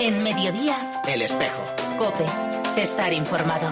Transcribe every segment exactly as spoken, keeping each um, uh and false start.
En Mediodía, El Espejo. COPE. Estar informado.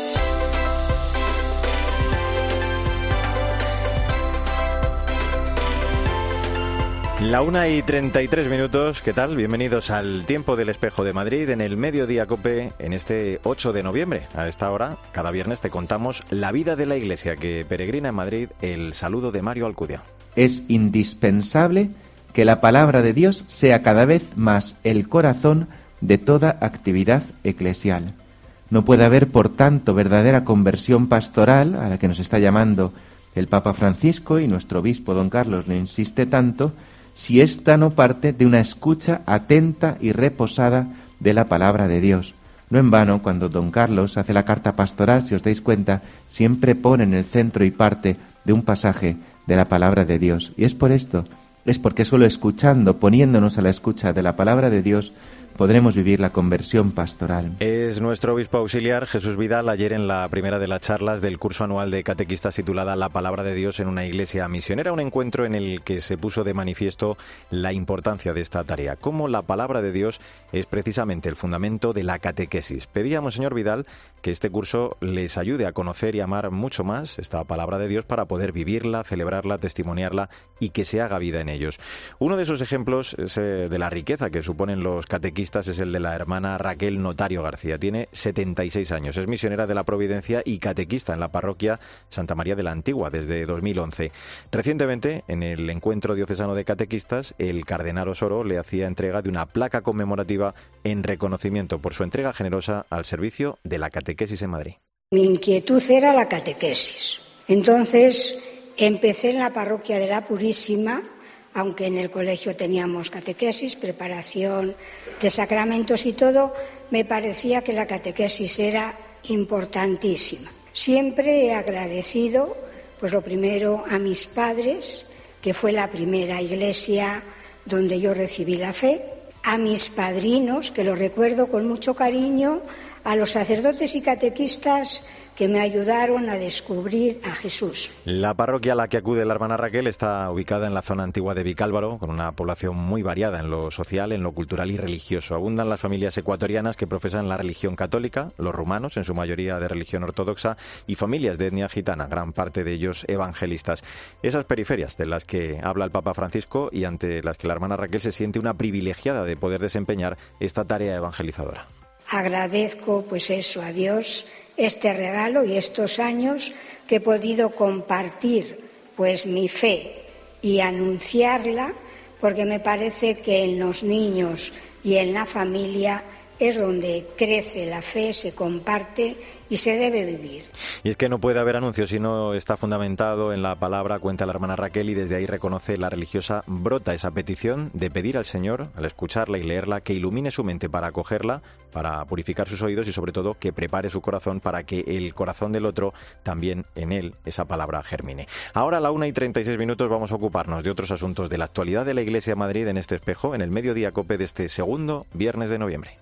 La una y treinta y tres minutos, ¿qué tal? Bienvenidos al Tiempo del Espejo de Madrid en el Mediodía COPE en este ocho de noviembre. A esta hora, cada viernes te contamos la vida de la Iglesia que peregrina en Madrid. El saludo de Mario Alcudia. Es indispensable que la palabra de Dios sea cada vez más el corazón de toda actividad eclesial. No puede haber, por tanto, verdadera conversión pastoral, a la que nos está llamando el Papa Francisco, y nuestro obispo don Carlos le insiste tanto, si ésta no parte de una escucha atenta y reposada de la palabra de Dios. No en vano, cuando don Carlos hace la carta pastoral, si os dais cuenta, siempre pone en el centro y parte de un pasaje de la palabra de Dios. Y es por esto, es porque solo escuchando, poniéndonos a la escucha de la palabra de Dios, podremos vivir la conversión pastoral. Es nuestro obispo auxiliar, Jesús Vidal, ayer en la primera de las charlas del curso anual de catequistas titulada La Palabra de Dios en una iglesia misionera, un encuentro en el que se puso de manifiesto la importancia de esta tarea, cómo la palabra de Dios es precisamente el fundamento de la catequesis. Pedíamos, señor Vidal, que este curso les ayude a conocer y amar mucho más esta palabra de Dios para poder vivirla, celebrarla, testimoniarla y que se haga vida en ellos. Uno de esos ejemplos es, eh, de la riqueza que suponen los catequistas es el de la hermana Raquel Notario García. Tiene setenta y seis años, es misionera de la Providencia y catequista en la parroquia Santa María de la Antigua desde dos mil once. Recientemente, en el encuentro diocesano de catequistas, el cardenal Osoro le hacía entrega de una placa conmemorativa en reconocimiento por su entrega generosa al servicio de la catequesis en Madrid. Mi inquietud era la catequesis. Entonces empecé en la parroquia de la Purísima, aunque en el colegio teníamos catequesis, preparación de sacramentos y todo, me parecía que la catequesis era importantísima. Siempre he agradecido, pues lo primero, a mis padres, que fue la primera iglesia donde yo recibí la fe, a mis padrinos, que lo recuerdo con mucho cariño, a los sacerdotes y catequistas que me ayudaron a descubrir a Jesús. La parroquia a la que acude la hermana Raquel está ubicada en la zona antigua de Vicálvaro, con una población muy variada en lo social, en lo cultural y religioso. Abundan las familias ecuatorianas que profesan la religión católica, los rumanos, en su mayoría de religión ortodoxa, y familias de etnia gitana, gran parte de ellos evangelistas. Esas periferias de las que habla el Papa Francisco y ante las que la hermana Raquel se siente una privilegiada de poder desempeñar esta tarea evangelizadora. Agradezco, pues eso, a Dios este regalo y estos años que he podido compartir pues mi fe y anunciarla, porque me parece que en los niños y en la familia es donde crece la fe, se comparte y se debe vivir. Y es que no puede haber anuncio si no está fundamentado en la palabra, cuenta la hermana Raquel, y desde ahí reconoce la religiosa, brota esa petición de pedir al Señor, al escucharla y leerla, que ilumine su mente para acogerla, para purificar sus oídos y sobre todo que prepare su corazón para que el corazón del otro también en él esa palabra germine. Ahora a la una y treinta y seis minutos vamos a ocuparnos de otros asuntos de la actualidad de la Iglesia de Madrid en este espejo, en el Mediodía COPE de este segundo viernes de noviembre.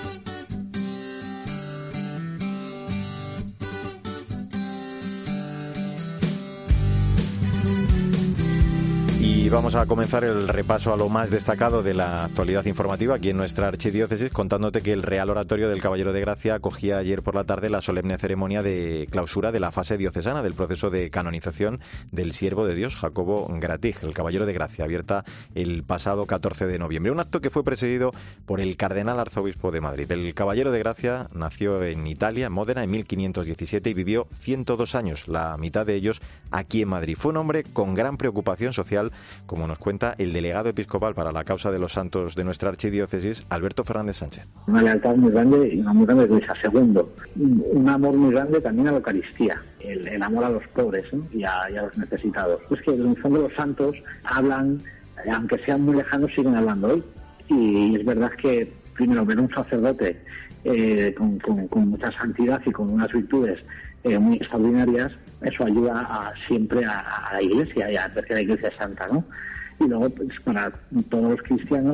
Y vamos a comenzar el repaso a lo más destacado de la actualidad informativa aquí en nuestra archidiócesis, contándote que el Real Oratorio del Caballero de Gracia acogía ayer por la tarde la solemne ceremonia de clausura de la fase diocesana del proceso de canonización del siervo de Dios, Jacobo Gratig, el Caballero de Gracia, abierta el pasado catorce de noviembre. Un acto que fue presidido por el Cardenal Arzobispo de Madrid. El Caballero de Gracia nació en Italia, en Módena, en mil quinientos diecisiete y vivió ciento dos años, la mitad de ellos aquí en Madrid. Fue un hombre con gran preocupación social, como nos cuenta el delegado episcopal para la causa de los santos de nuestra archidiócesis, Alberto Fernández Sánchez. Una lealtad muy grande y una muy grande iglesia. Segundo, un amor muy grande también a la Eucaristía, el, el amor a los pobres, ¿no? y, a, y a los necesitados. Es que en el fondo los santos hablan, aunque sean muy lejanos, siguen hablando hoy. Y es verdad que primero ver un sacerdote eh, con, con, con mucha santidad y con unas virtudes eh, muy extraordinarias, eso ayuda a, siempre a, a la Iglesia y a ver que la Iglesia es santa, ¿no? Y luego, pues, para todos los cristianos,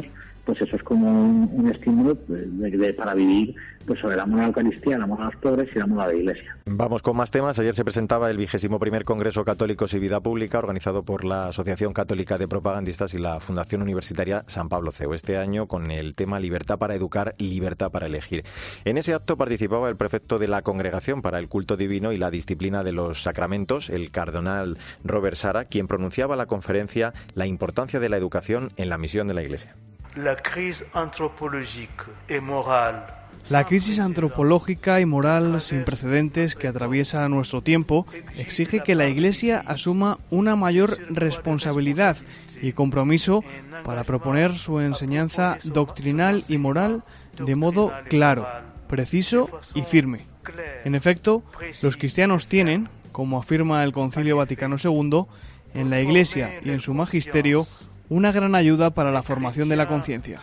pues eso es como un, un estímulo de, de, para vivir pues sobre el amor a la Eucaristía, el amor a los pobres y el amor a la Iglesia. Vamos con más temas. Ayer se presentaba el vigésimo primer Congreso Católicos y Vida Pública, organizado por la Asociación Católica de Propagandistas y la Fundación Universitaria San Pablo C E U, este año con el tema Libertad para educar, libertad para elegir. En ese acto participaba el prefecto de la Congregación para el Culto Divino y la Disciplina de los Sacramentos, el cardenal Robert Sara, quien pronunciaba la conferencia La importancia de la educación en la misión de la Iglesia. La crisis antropológica y moral La crisis antropológica y moral sin precedentes que atraviesa nuestro tiempo exige que la Iglesia asuma una mayor responsabilidad y compromiso para proponer su enseñanza doctrinal y moral de modo claro, preciso y firme. En efecto, los cristianos tienen, como afirma el Concilio Vaticano segundo, en la Iglesia y en su magisterio, una gran ayuda para la formación de la conciencia.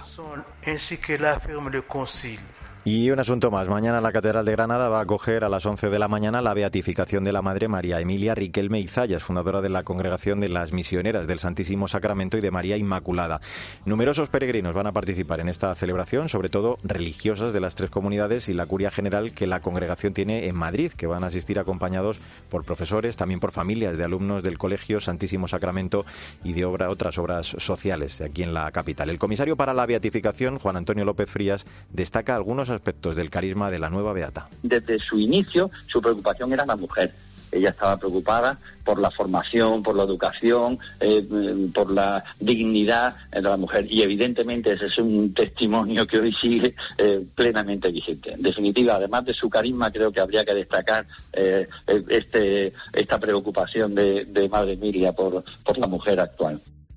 Y un asunto más. Mañana la Catedral de Granada va a acoger a las once de la mañana la beatificación de la Madre María Emilia Riquelme Izayas, fundadora de la Congregación de las Misioneras del Santísimo Sacramento y de María Inmaculada. Numerosos peregrinos van a participar en esta celebración, sobre todo religiosas de las tres comunidades y la curia general que la congregación tiene en Madrid, que van a asistir acompañados por profesores, también por familias de alumnos del Colegio Santísimo Sacramento y de obra, otras obras sociales de aquí en la capital. El comisario para la beatificación, Juan Antonio López Frías, destaca algunos aspectos del carisma de la nueva beata. Desde su inicio, su preocupación era la mujer. Ella estaba preocupada por la formación, por la educación, eh, por la dignidad de la mujer. Y evidentemente ese es un testimonio que hoy sigue eh, plenamente vigente. En definitiva, además de su carisma, creo que habría que destacar eh, este, esta preocupación de, de Madre Emilia por, por la mujer actual.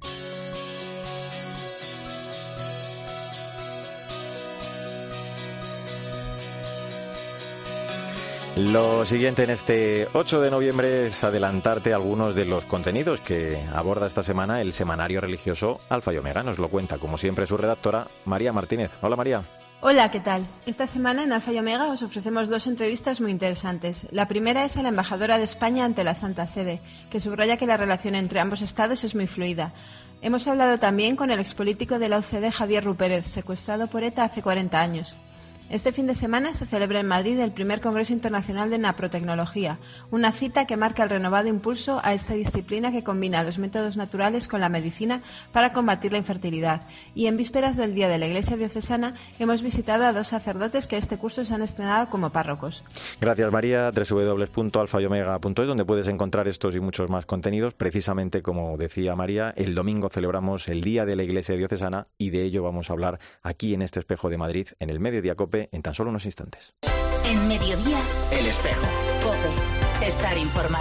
Lo siguiente en este ocho de noviembre es adelantarte algunos de los contenidos que aborda esta semana el semanario religioso Alfa y Omega. Nos lo cuenta, como siempre, su redactora, María Martínez. Hola, María. Hola, ¿qué tal? Esta semana en Alfa y Omega os ofrecemos dos entrevistas muy interesantes. La primera es a la embajadora de España ante la Santa Sede, que subraya que la relación entre ambos estados es muy fluida. Hemos hablado también con el expolítico de la U C D, Javier Rupérez, secuestrado por ETA hace cuarenta años. Este fin de semana se celebra en Madrid el primer Congreso Internacional de Naprotecnología, una cita que marca el renovado impulso a esta disciplina que combina los métodos naturales con la medicina para combatir la infertilidad. Y en vísperas del Día de la Iglesia Diocesana hemos visitado a dos sacerdotes que este curso se han estrenado como párrocos. Gracias, María. doble u doble u doble u punto alfa y omega punto es, donde puedes encontrar estos y muchos más contenidos. Precisamente, como decía María, el domingo celebramos el Día de la Iglesia Diocesana y de ello vamos a hablar aquí en este Espejo de Madrid, en el Mediodía COPE, en tan solo unos instantes. En Mediodía, El Espejo. COPE. Estar informado.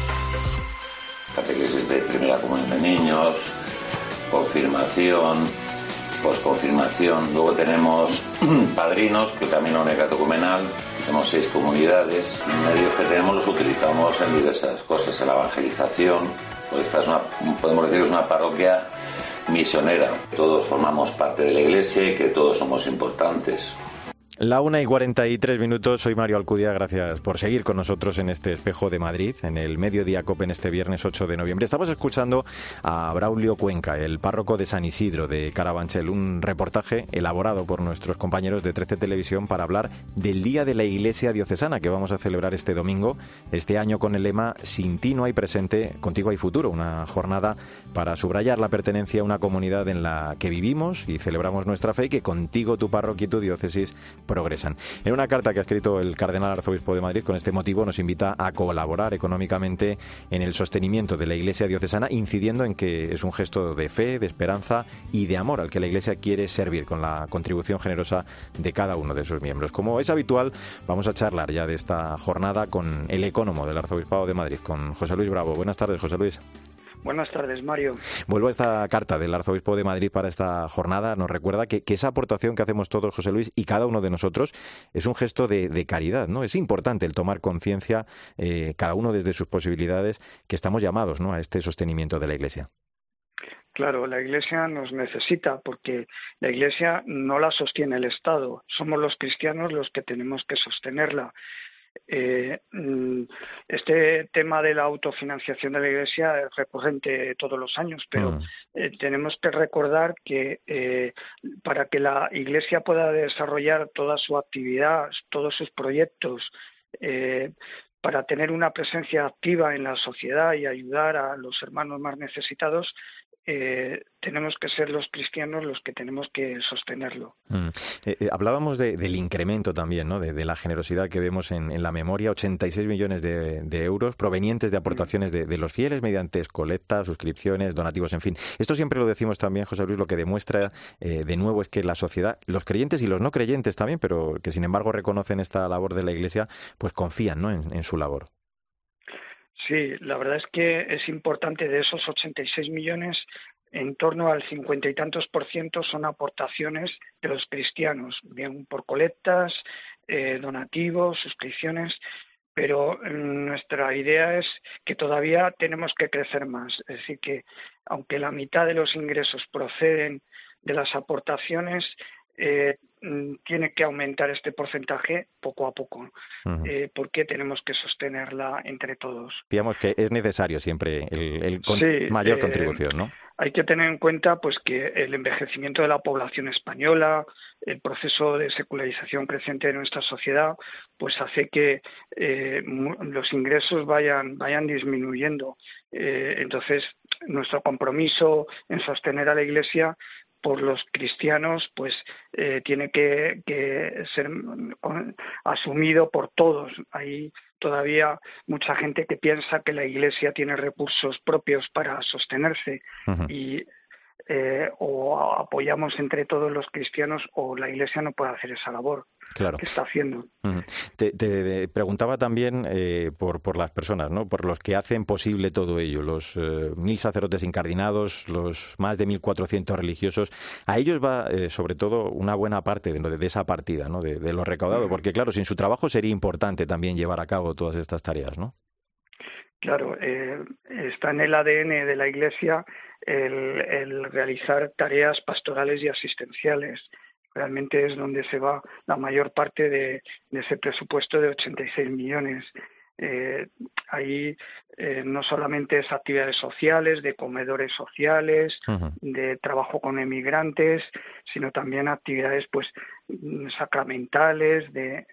Catequesis de primera comunión de niños, confirmación, posconfirmación. Luego tenemos padrinos, que el camino necatecumenal. Tenemos seis comunidades. Los medios que tenemos los utilizamos en diversas cosas, en la evangelización. Pues esta es una, podemos decir que es una parroquia misionera. Todos formamos parte de la Iglesia y que todos somos importantes. La una y cuarenta y tres minutos, soy Mario Alcudia, gracias por seguir con nosotros en este Espejo de Madrid, en el Mediodía COPE en este viernes ocho de noviembre. Estamos escuchando a Braulio Cuenca, el párroco de San Isidro de Carabanchel, un reportaje elaborado por nuestros compañeros de trece Televisión para hablar del Día de la Iglesia Diocesana que vamos a celebrar este domingo, este año con el lema Sin ti no hay presente, contigo hay futuro, una jornada para subrayar la pertenencia a una comunidad en la que vivimos y celebramos nuestra fe y que contigo, tu parroquia y tu diócesis progresan. En una carta que ha escrito el cardenal arzobispo de Madrid con este motivo nos invita a colaborar económicamente en el sostenimiento de la Iglesia diocesana, incidiendo en que es un gesto de fe, de esperanza y de amor al que la Iglesia quiere servir con la contribución generosa de cada uno de sus miembros. Como es habitual, vamos a charlar ya de esta jornada con el ecónomo del Arzobispado de Madrid, con José Luis Bravo. Buenas tardes, José Luis. Buenas tardes, Mario. Vuelvo a esta carta del Arzobispo de Madrid para esta jornada. Nos recuerda que, que esa aportación que hacemos todos, José Luis, y cada uno de nosotros, es un gesto de, de caridad, ¿no? Es importante el tomar conciencia, eh, cada uno desde sus posibilidades, que estamos llamados, ¿no?, a este sostenimiento de la Iglesia. Claro, la Iglesia nos necesita porque la Iglesia no la sostiene el Estado. Somos los cristianos los que tenemos que sostenerla. Eh, este tema de la autofinanciación de la Iglesia es recurrente todos los años, pero mm. eh, tenemos que recordar que eh, para que la Iglesia pueda desarrollar toda su actividad, todos sus proyectos, eh, para tener una presencia activa en la sociedad y ayudar a los hermanos más necesitados, Eh, tenemos que ser los cristianos los que tenemos que sostenerlo. Mm. Eh, eh, hablábamos de, del incremento también, ¿no? De, de la generosidad que vemos en, en la memoria, ochenta y seis millones de, de euros provenientes de aportaciones de, de los fieles mediante colectas, suscripciones, donativos, en fin. Esto siempre lo decimos también, José Luis, lo que demuestra eh, de nuevo es que la sociedad, los creyentes y los no creyentes también, pero que sin embargo reconocen esta labor de la Iglesia, pues confían, ¿no? en, en su labor. Sí, la verdad es que es importante. De esos ochenta y seis millones, en torno al cincuenta y tantos por ciento son aportaciones de los cristianos, bien por colectas, eh, donativos, suscripciones, pero nuestra idea es que todavía tenemos que crecer más. Es decir, que aunque la mitad de los ingresos proceden de las aportaciones, eh, tiene que aumentar este porcentaje poco a poco, uh-huh. eh, porque tenemos que sostenerla entre todos. Digamos que es necesario siempre el, el con sí, mayor eh, contribución, ¿no? Hay que tener en cuenta pues que el envejecimiento de la población española, el proceso de secularización creciente de nuestra sociedad, pues hace que eh, los ingresos vayan vayan disminuyendo. Eh, entonces, nuestro compromiso en sostener a la Iglesia por los cristianos, pues eh, tiene que, que ser con, asumido por todos. Hay todavía mucha gente que piensa que la Iglesia tiene recursos propios para sostenerse uh-huh. y eh, o apoyamos entre todos los cristianos o la Iglesia no puede hacer esa labor claro. que está haciendo. Uh-huh. Te, te preguntaba también eh, por, por las personas, ¿no? Por los que hacen posible todo ello, los eh, mil sacerdotes incardinados, los más de mil cuatrocientos religiosos. A ellos va, eh, sobre todo, una buena parte de, de esa partida, ¿no? De, de lo recaudado, porque claro, sin su trabajo sería importante también llevar a cabo todas estas tareas, ¿no? Claro, eh, está en el A D N de la Iglesia el, el realizar tareas pastorales y asistenciales. Realmente es donde se va la mayor parte de, de ese presupuesto de ochenta y seis millones. Eh, ahí eh, no solamente es actividades sociales, de comedores sociales, uh-huh. de trabajo con emigrantes, sino también actividades pues sacramentales, de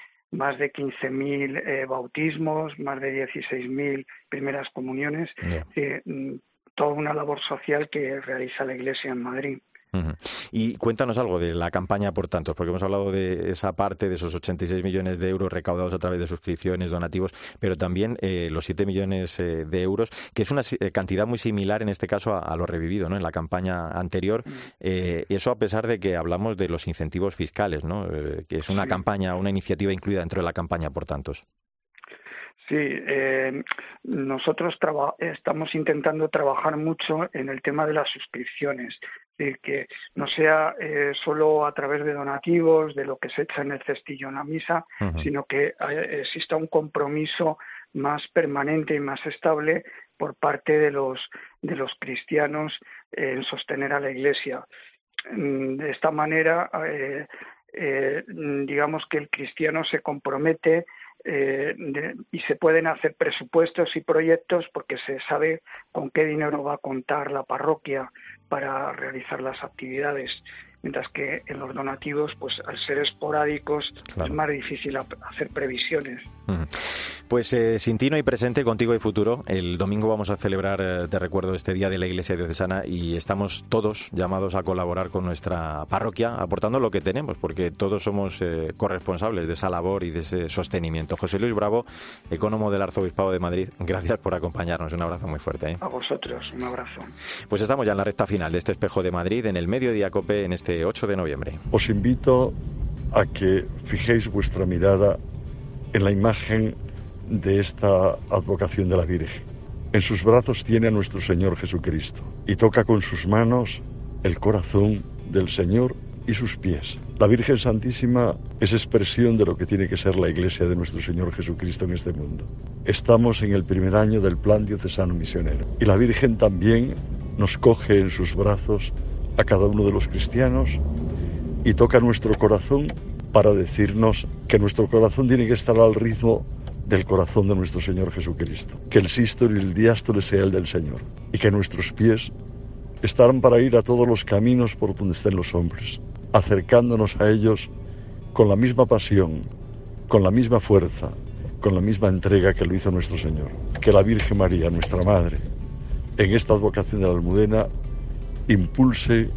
más de quince mil eh, bautismos, más de dieciséis mil primeras comuniones, yeah. eh, toda una labor social que realiza la Iglesia en Madrid. Uh-huh. Y cuéntanos algo de la campaña por tantos, porque hemos hablado de esa parte de esos ochenta y seis millones de euros recaudados a través de suscripciones, donativos, pero también eh, los siete millones eh, de euros, que es una eh, cantidad muy similar en este caso a, a lo revivido, ¿no? En la campaña anterior, eh, y eso a pesar de que hablamos de los incentivos fiscales, ¿no? Eh, que es una sí. campaña, una iniciativa incluida dentro de la campaña por tantos. Sí, eh, nosotros traba- estamos intentando trabajar mucho en el tema de las suscripciones, de que no sea eh, solo a través de donativos, de lo que se echa en el cestillo en la misa, uh-huh. sino que eh, exista un compromiso más permanente y más estable por parte de los de los cristianos eh, en sostener a la Iglesia. De esta manera, eh, eh, digamos que el cristiano se compromete Eh, de, y se pueden hacer presupuestos y proyectos porque se sabe con qué dinero va a contar la parroquia para realizar las actividades, mientras que en los donativos, pues al ser esporádicos, claro. es más difícil hacer previsiones. Uh-huh. Pues eh, sin ti no hay presente, contigo hay futuro. El domingo vamos a celebrar, eh, te recuerdo, este Día de la Iglesia Diocesana y estamos todos llamados a colaborar con nuestra parroquia, aportando lo que tenemos, porque todos somos eh, corresponsables de esa labor y de ese sostenimiento. José Luis Bravo, ecónomo del Arzobispado de Madrid, gracias por acompañarnos. Un abrazo muy fuerte. ¿eh? A vosotros, un abrazo. Pues estamos ya en la recta final de este Espejo de Madrid, en el Mediodía COPE, en este ocho de noviembre. Os invito a que fijéis vuestra mirada en la imagen de esta advocación de la Virgen. En sus brazos tiene a nuestro Señor Jesucristo y toca con sus manos el corazón del Señor y sus pies. La Virgen Santísima es expresión de lo que tiene que ser la Iglesia de nuestro Señor Jesucristo en este mundo. Estamos en el primer año del Plan Diocesano Misionero y la Virgen también nos coge en sus brazos a cada uno de los cristianos y toca nuestro corazón para decirnos que nuestro corazón tiene que estar al ritmo del corazón de nuestro Señor Jesucristo, que el sístole y el diástole sea el del Señor, y que nuestros pies estarán para ir a todos los caminos por donde estén los hombres, acercándonos a ellos con la misma pasión, con la misma fuerza, con la misma entrega que lo hizo nuestro Señor. Que la Virgen María, nuestra Madre, en esta advocación de la Almudena, impulse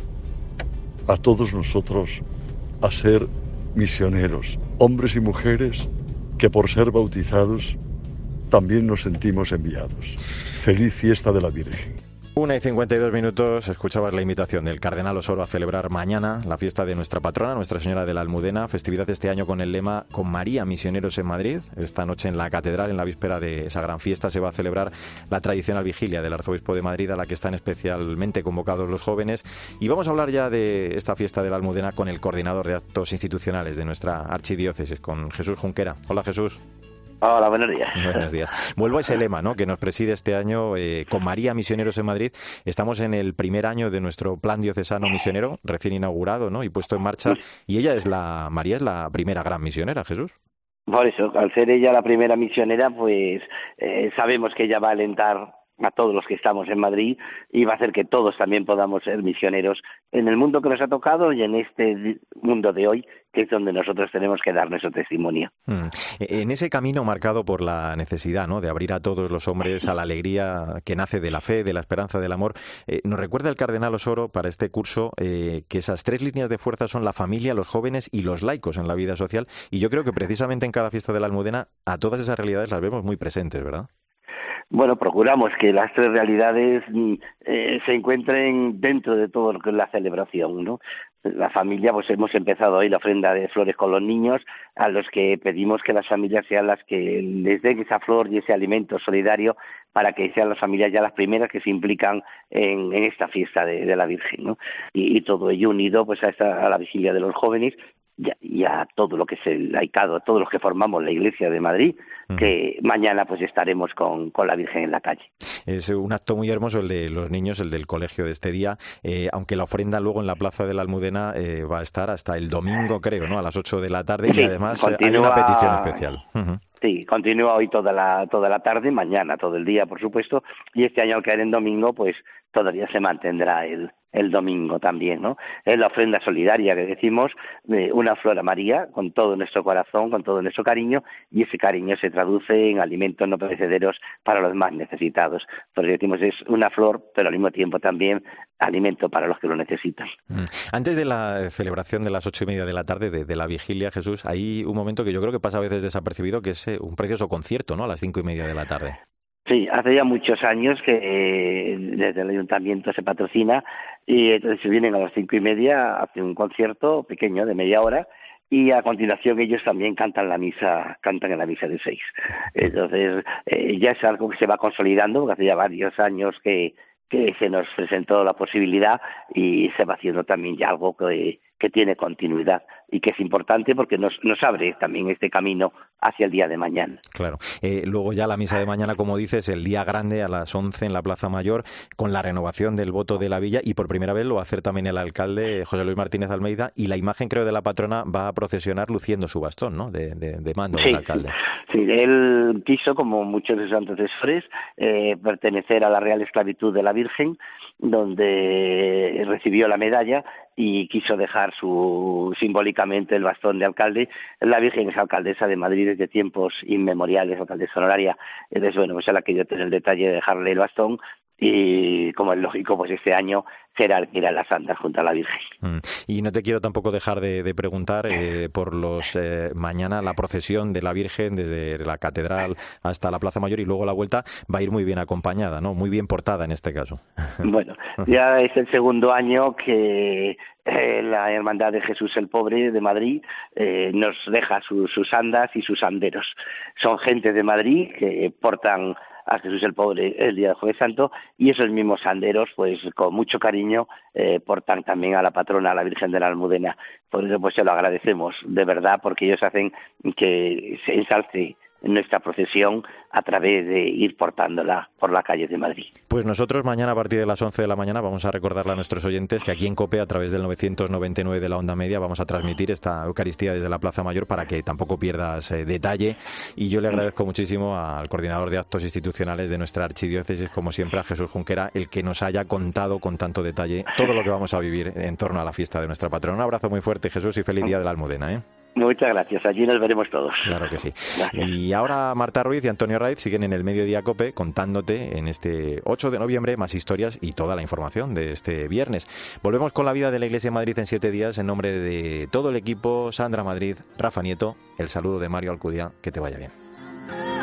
a todos nosotros a ser misioneros, hombres y mujeres que por ser bautizados también nos sentimos enviados. Feliz fiesta de la Virgen. Una y cincuenta y dos minutos, escuchabas la invitación del Cardenal Osoro a celebrar mañana la fiesta de nuestra patrona, Nuestra Señora de la Almudena, festividad este año con el lema Con María, misioneros en Madrid. Esta noche en la Catedral, en la víspera de esa gran fiesta, se va a celebrar la tradicional vigilia del Arzobispo de Madrid, a la que están especialmente convocados los jóvenes. Y vamos a hablar ya de esta fiesta de la Almudena con el coordinador de actos institucionales de nuestra archidiócesis, con Jesús Junquera. Hola, Jesús. Hola, buenos días. Buenos días. Vuelvo a ese lema, ¿no?, que nos preside este año, eh, con María, misioneros en Madrid. Estamos en el primer año de nuestro plan diocesano misionero, recién inaugurado, ¿no?, y puesto en marcha. Y ella es la, María es la primera gran misionera, Jesús. Por eso, al ser ella la primera misionera, pues eh, sabemos que ella va a alentar a todos los que estamos en Madrid y va a hacer que todos también podamos ser misioneros en el mundo que nos ha tocado y en este mundo de hoy, que es donde nosotros tenemos que dar nuestro testimonio. Mm. En ese camino marcado por la necesidad, ¿no?, de abrir a todos los hombres a la alegría que nace de la fe, de la esperanza, del amor, eh, nos recuerda el Cardenal Osoro para este curso eh, que esas tres líneas de fuerza son la familia, los jóvenes y los laicos en la vida social, y yo creo que precisamente en cada fiesta de la Almudena a todas esas realidades las vemos muy presentes, ¿verdad? Bueno, procuramos que las tres realidades eh, se encuentren dentro de todo lo que es la celebración, ¿no? La familia, pues hemos empezado hoy la ofrenda de flores con los niños, a los que pedimos que las familias sean las que les den esa flor y ese alimento solidario para que sean las familias ya las primeras que se implican en, en esta fiesta de, de la Virgen, ¿no? Y, y todo ello unido pues a, esta, a la vigilia de los jóvenes y a, y a todo lo que es el laicado, a todos los que formamos la Iglesia de Madrid, uh-huh. que mañana pues estaremos con, con la Virgen en la calle. Es un acto muy hermoso el de los niños, el del colegio de este día, eh, aunque la ofrenda luego en la Plaza de la Almudena eh, va a estar hasta el domingo, creo, ¿no?, a las ocho de la tarde, sí, y además continúa... hay una petición especial. Uh-huh. Sí, continúa hoy toda la toda la tarde, mañana todo el día, por supuesto, y este año al caer en domingo, pues todavía se mantendrá el el domingo también, ¿no? Es la ofrenda solidaria que decimos, de una flor a María, con todo nuestro corazón, con todo nuestro cariño, y ese cariño se traduce en alimentos no perecederos para los más necesitados. Porque decimos, es una flor, pero al mismo tiempo también alimento para los que lo necesitan. Antes de la celebración de las ocho y media de la tarde, de, de la vigilia, Jesús, hay un momento que yo creo que pasa a veces desapercibido, que es un precioso concierto, ¿no?, a las cinco y media de la tarde. Sí, hace ya muchos años que eh, desde el ayuntamiento se patrocina y entonces vienen a las cinco y media, hacen un concierto pequeño de media hora y a continuación ellos también cantan la misa, cantan en la misa de seis. Entonces eh, ya es algo que se va consolidando, porque hace ya varios años que, que se nos presentó la posibilidad y se va haciendo también ya algo que, que tiene continuidad y que es importante porque nos, nos abre también este camino hacia el día de mañana. Claro. Eh, luego ya la misa de mañana, como dices, el día grande a las once en la Plaza Mayor, con la renovación del voto de la villa, y por primera vez lo va a hacer también el alcalde José Luis Martínez Almeida, y la imagen, creo, de la patrona va a procesionar luciendo su bastón, ¿no?, de, de, de mando sí, del alcalde. Sí, él quiso, como muchos de sus antecesores, eh, pertenecer a la Real Esclavitud de la Virgen, donde recibió la medalla y quiso dejar su simbólicamente el bastón de alcalde. La Virgen es alcaldesa de Madrid desde tiempos inmemoriales, alcaldesa honoraria. Entonces, bueno, pues él ha querido tener el detalle de dejarle el bastón y, como es lógico, pues este año será el que irá a la Santa junto a la Virgen. Mm. Y no te quiero tampoco dejar de, de preguntar eh, por los eh, mañana la procesión de la Virgen desde la Catedral hasta la Plaza Mayor y luego la vuelta va a ir muy bien acompañada, ¿no?, muy bien portada en este caso. Bueno, ya es el segundo año que eh, la Hermandad de Jesús el Pobre de Madrid eh, nos deja su, sus andas y sus anderos. Son gente de Madrid que portan a Jesús el Pobre el día del Jueves Santo, y esos mismos sanderos, pues con mucho cariño, eh, portan también a la patrona, a la Virgen de la Almudena. Por eso pues se lo agradecemos, de verdad, porque ellos hacen que se ensalce en nuestra procesión a través de ir portándola por las calles de Madrid. Pues nosotros mañana a partir de las once de la mañana vamos a recordarle a nuestros oyentes que aquí en COPE, a través del novecientos noventa y nueve de la onda media, vamos a transmitir esta Eucaristía desde la Plaza Mayor para que tampoco pierdas eh, detalle. Y yo le agradezco muchísimo al coordinador de actos institucionales de nuestra archidiócesis, como siempre, a Jesús Junquera, el que nos haya contado con tanto detalle todo lo que vamos a vivir en torno a la fiesta de nuestra patrona. Un abrazo muy fuerte, Jesús, y feliz día de la Almudena, ¿eh? Muchas gracias, allí nos veremos todos. Claro que sí. Gracias. Y ahora Marta Ruiz y Antonio Raiz siguen en el Mediodía COPE contándote en este ocho de noviembre más historias y toda la información de este viernes. Volvemos con la vida de la Iglesia de Madrid en siete días. En nombre de todo el equipo, Sandra Madrid, Rafa Nieto, el saludo de Mario Alcudia. Que te vaya bien.